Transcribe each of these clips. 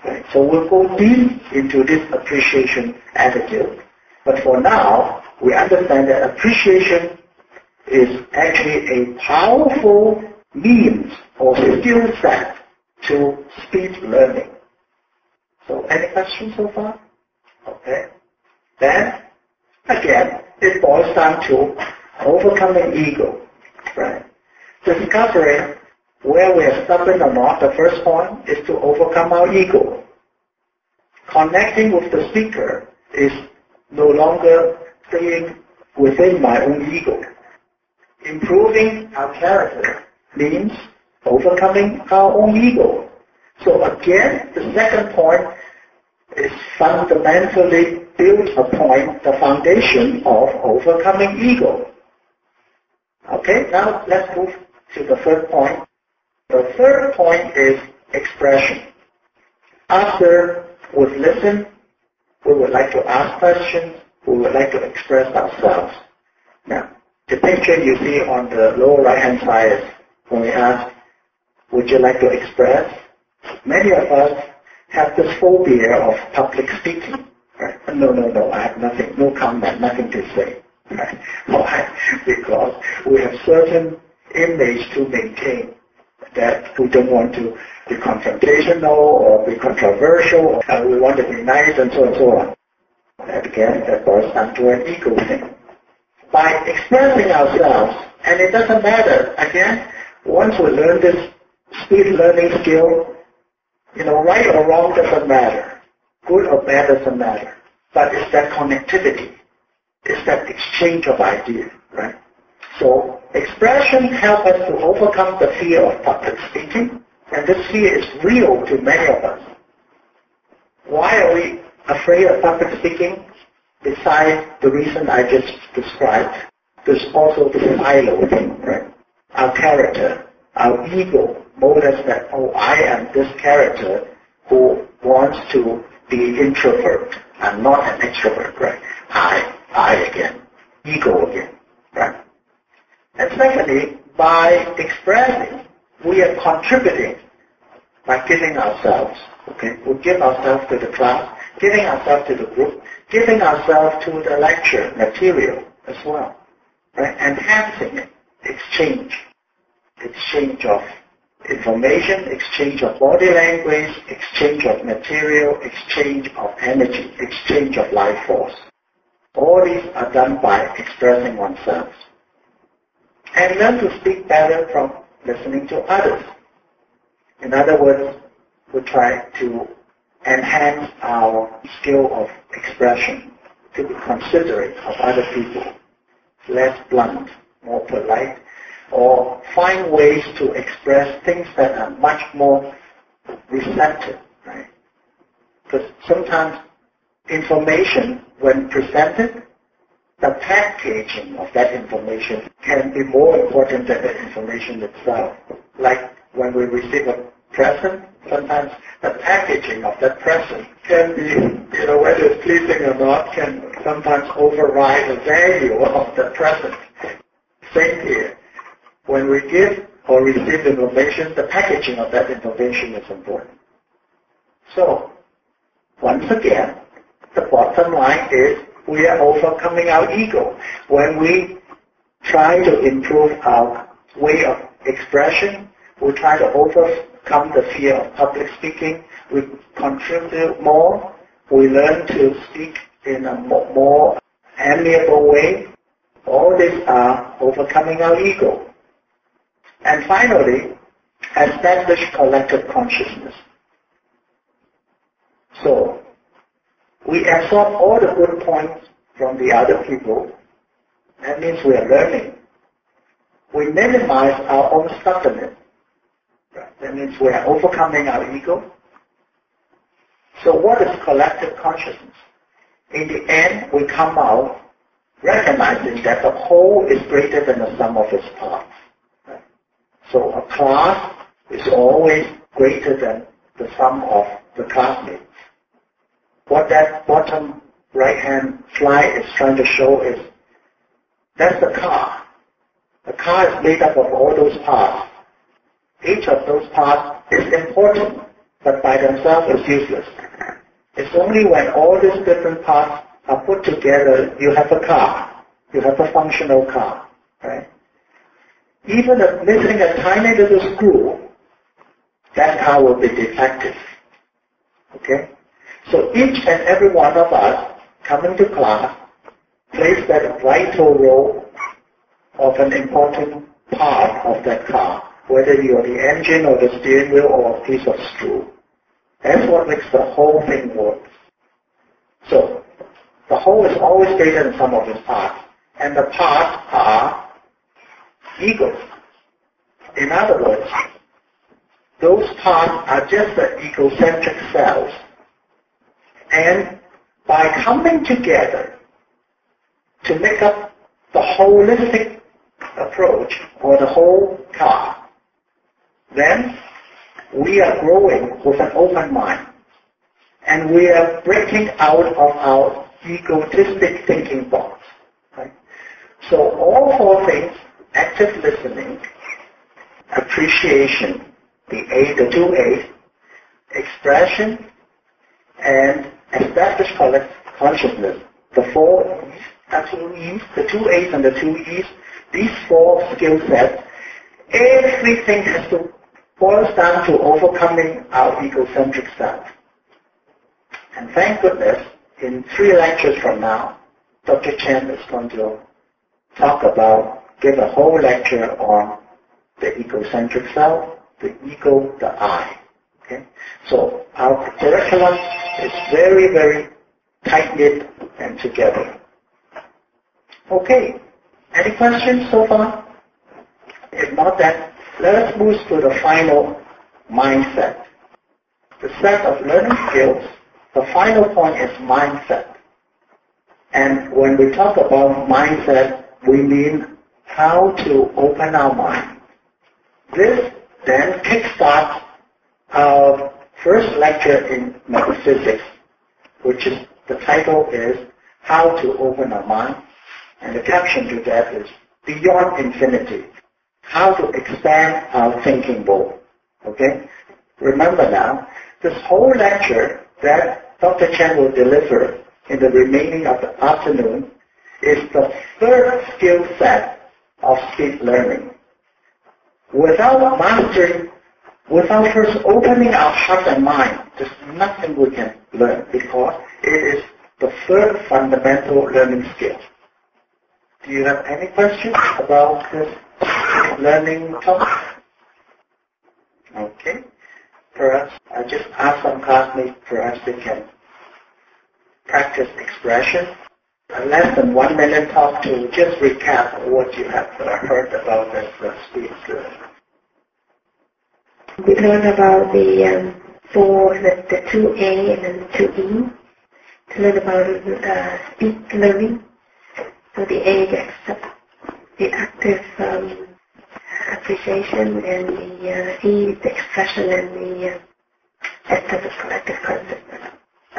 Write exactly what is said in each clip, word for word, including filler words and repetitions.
Right? So we'll go deep into this appreciation attitude. But for now, we understand that appreciation is actually a powerful means or skill set to speed learning. So any questions so far? Okay. Then, again, it boils down to overcoming ego. Right? Discovering where we are stubborn or not, the first point is to overcome our ego. Connecting with the speaker is no longer staying within my own ego. Improving our character means overcoming our own ego. So again, the second point is fundamentally built upon the foundation of overcoming ego. Okay, now let's move to the third point. The third point is expression. After we've listened, we would like to ask questions, we would like to express ourselves. Now, the picture you see on the lower right-hand side is when we ask, would you like to express? Many of us have this phobia of public speaking. Right? No, no, no, I have nothing, no comment, nothing to say. Right? Why? Because we have certain image to maintain that we don't want to be confrontational or be controversial, and we want to be nice and so on and so on. And again, that boils down to an ego thing. By expressing ourselves, and it doesn't matter, again, once we learn this speed learning skill, you know, right or wrong doesn't matter. Good or bad doesn't matter. But it's that connectivity. It's that exchange of ideas, right? So expression helps us to overcome the fear of public speaking, and this fear is real to many of us. Why are we afraid of public speaking? Besides the reason I just described, there's also the silo thing, right? Our character, our ego, mold us that, oh, I am this character who wants to be introvert. I'm not an extrovert, right? I, I again, ego again, right? And secondly, by expressing, we are contributing by giving ourselves, okay? We give ourselves to the class, giving ourselves to the group, giving ourselves to the lecture material as well, right? Enhancing it, exchange, exchange of information, exchange of body language, exchange of material, exchange of energy, exchange of life force. All these are done by expressing oneself. And learn to speak better from listening to others. In other words, we try to enhance our skill of expression, to be considerate of other people, less blunt, more polite, or find ways to express things that are much more receptive, right? Because sometimes information, when presented, the packaging of that information can be more important than the information itself. Like when we receive a present, sometimes the packaging of that present can be, you know, whether it's pleasing or not, can sometimes override the value of the present. Same here. When we give or receive information, the packaging of that information is important. So, once again, the bottom line is we are overcoming our ego. When we try to improve our way of expression, we try to overcome the fear of public speaking, we contribute more, we learn to speak in a more amiable way. All these are overcoming our ego. And finally, establish collective consciousness. So, we absorb all the good points from the other people. That means we are learning. We minimize our own stubbornness. That means we are overcoming our ego. So what is collective consciousness? In the end, we come out recognizing that the whole is greater than the sum of its parts. So a class is always greater than the sum of the classmates. What that bottom right-hand slide is trying to show is that's the car. The car is made up of all those parts. Each of those parts is important, but by themselves is useless. It's only when all these different parts are put together, you have a car. You have a functional car, right? Even if missing a tiny little screw, that car will be defective. Okay? So each and every one of us coming to class plays that vital role of an important part of that car, whether you're the engine or the steering wheel or a piece of screw. That's what makes the whole thing work. So the whole is always greater than some of its parts, and the parts are egos. In other words, those parts are just the egocentric cells. And by coming together to make up the holistic approach or the whole car, then we are growing with an open mind. And we are breaking out of our egotistic thinking box. Right? So all four things, active listening, appreciation, the A, the two A's, expression, and established consciousness, the four E's, the two E's, the two A's and the two E's, these four skill sets, everything has to boils down to overcoming our egocentric self. And thank goodness, in three lectures from now, Doctor Chen is going to talk about, give a whole lecture on the egocentric self, the ego, the I. Okay? So our curriculum is very, very tight-knit and together. Okay. Any questions so far? If not, then let us move to the final mindset. The set of learning skills, the final point is mindset. And when we talk about mindset, we mean how to open our mind. This then kickstarts our first lecture in metaphysics, which is, the title is How to Open Our Mind, and the caption to that is Beyond Infinity, how to expand our thinking bowl. Okay? Remember now, this whole lecture that Doctor Chen will deliver in the remaining of the afternoon is the third skill set of speed learning. Without mastering, without first opening our heart and mind, there's nothing we can learn because it is the third fundamental learning skill. Do you have any questions about this learning topic? Okay. Perhaps I just ask some classmates, perhaps they can practice expression. A less than one minute talk to just recap what you have heard about this uh, speech learning. We learned about the um, four, the, the two A and then the two E. To learn about uh, speech learning. So the A, the, accept, the active um, appreciation, and the uh, E, the expression, and the uh, established collective consciousness.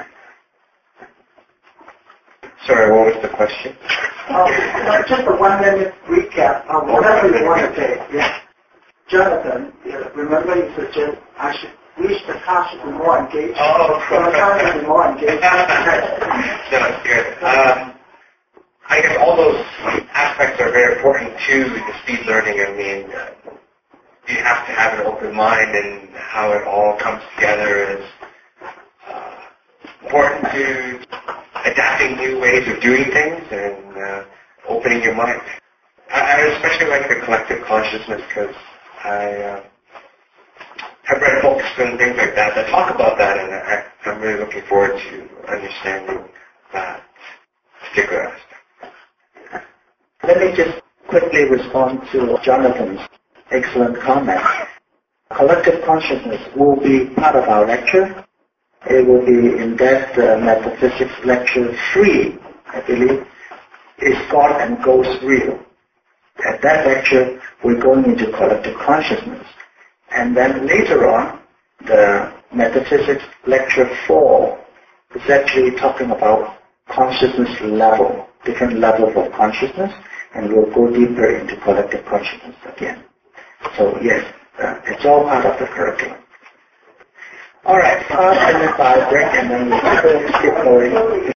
Sorry, what was the question? Uh, just a one-minute recap of whatever you want to say. Yeah. Jonathan, yeah, remember you suggested I should wish the class should be more engaged. Oh, so the class should be more engaged. No, it's good. Um, I guess all those aspects are very important to the speed learning. I mean, uh, you have to have an open mind, and how it all comes together is uh, important to adapting new ways of doing things and uh, opening your mind. I, I especially like the collective consciousness because I uh, have read books and things like that that talk about that, and I, I'm really looking forward to understanding that particular aspect. Let me just quickly respond to Jonathan's excellent comment. Collective consciousness will be part of our lecture. It will be in that uh, metaphysics lecture three, I believe, is God and Ghost Real. At that lecture, we're going into collective consciousness. And then later on, the metaphysics lecture four is actually talking about consciousness level, different levels of consciousness, and we'll go deeper into collective consciousness again. So yes, uh, it's all part of the curriculum. All right, five and then five break, and then we'll keep going.